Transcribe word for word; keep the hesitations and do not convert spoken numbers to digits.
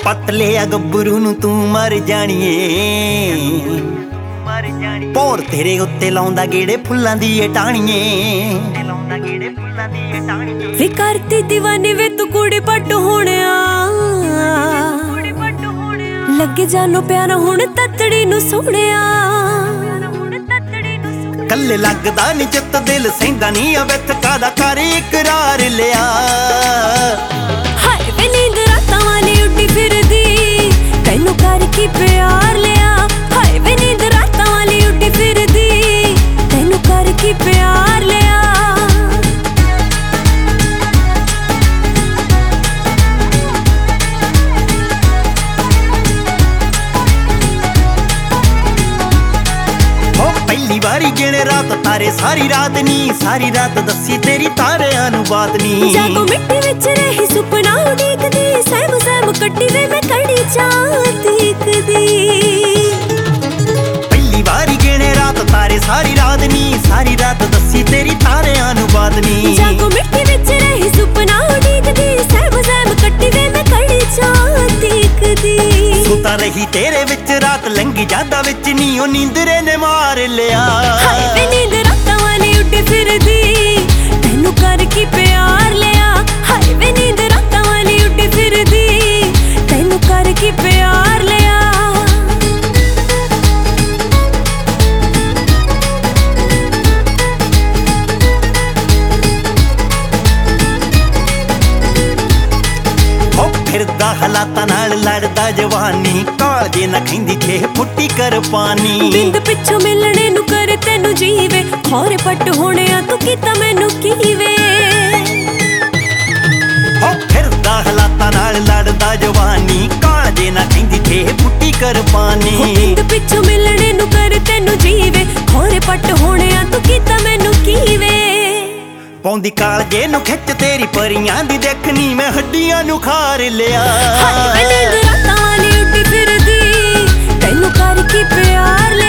पतले गब्बरू नूं तू मर जाणीए पोर तेरे उत्ते लाउंदा गेड़े फुल्लां दी टाणीए वे करती दीवानी वे तू कुड़ी पट होणिया लगे जानो प्यारा हुण ततड़ी नूं सोहणिया कल्ले लगदा नी चित दिल सैंदा नी अवित कादा कर इकरार लिया हाय वे नींद रातां वाली उड्डी फिरदी तैनू कर की प्यार लिया हाय वे नींद रातां वाली उड्डी फिरदी तैनू कर की प्यार लिया पहली बारी गिने रात तारे सारी रात नी सारी रात दसी तेरी तारे अनु बात नी जागो मिट्टी विच रही सुपना उड़ीकदी सैम सैम कट्टी वे मैं कड़ी चाहती कदी पहली बारी गिने रात तारे सारी रात नी सारी रात दसी तेरी तारे अनु बात नी जागो मिट्टी विच रही सुपना उड़ीकदी सैम सैम कट्टी वे मैं कड़ी चाहती कदी सुता रही तेरे विच रात लंघी जादा विच नी ओ नींदरे ने मार लिया हाय वे नींद रातां वाली उड्डी फिरदी तैनू कर की प्यार लिया हाय वे नींद रातां वाली उड्डी फिरदी तैनू कर की प्यार लिया फिरदा हालातां नाल लड़दा जवानी कालजे ना खैंदी छे फुट्टी कर पानी बिंद पिछों मिलने नू कर तैनू जीवे खोरे पट होणिया तू कीता मैनू कीवे हो फिरदा हालातां नाल लड़दा जवानी कालजे ना खैंदी छे फुट्टी कर पानी बिंद पिछों मिलने नू कर तैनू जीवे खोरे पट होणिया तू कीता मैनू कीवे पौंदी कालजे नू खिच तेरी परियां दी देखनी मैं हड्डियां नू खार लिया हाय वे नींद रातां वाली उड्डी फिरदी तैनू कर की प्यार लिया